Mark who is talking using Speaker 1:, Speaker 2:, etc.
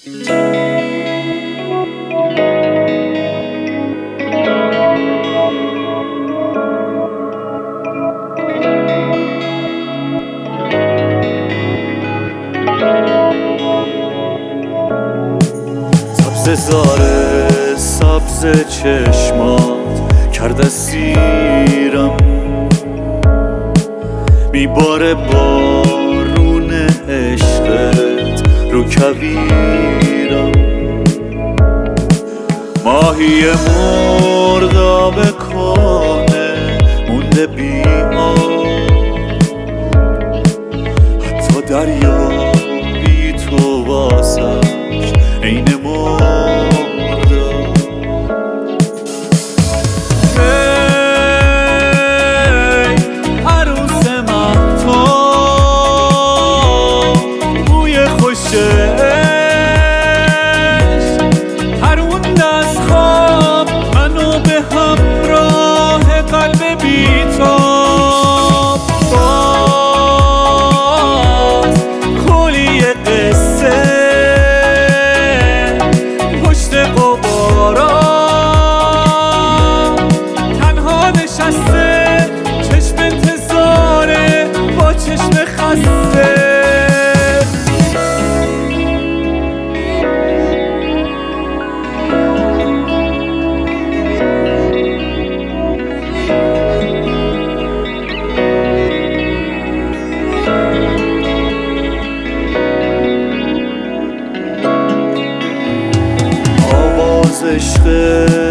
Speaker 1: سبز زاره سبز چشمات کرده سیرم، میباره بارون عشقت رو کویرم. ماهی مرداب کهنه مونده بی آب، حتی دریا بی تو واسش عین مرداب. عروس مهتاب بوی خوشش پرونده از خواب منو به همراه قلب بیتاب. باز کلی قصه پشت قبارا تنها نشسته، چشم انتظاره با چشم خسته. عشق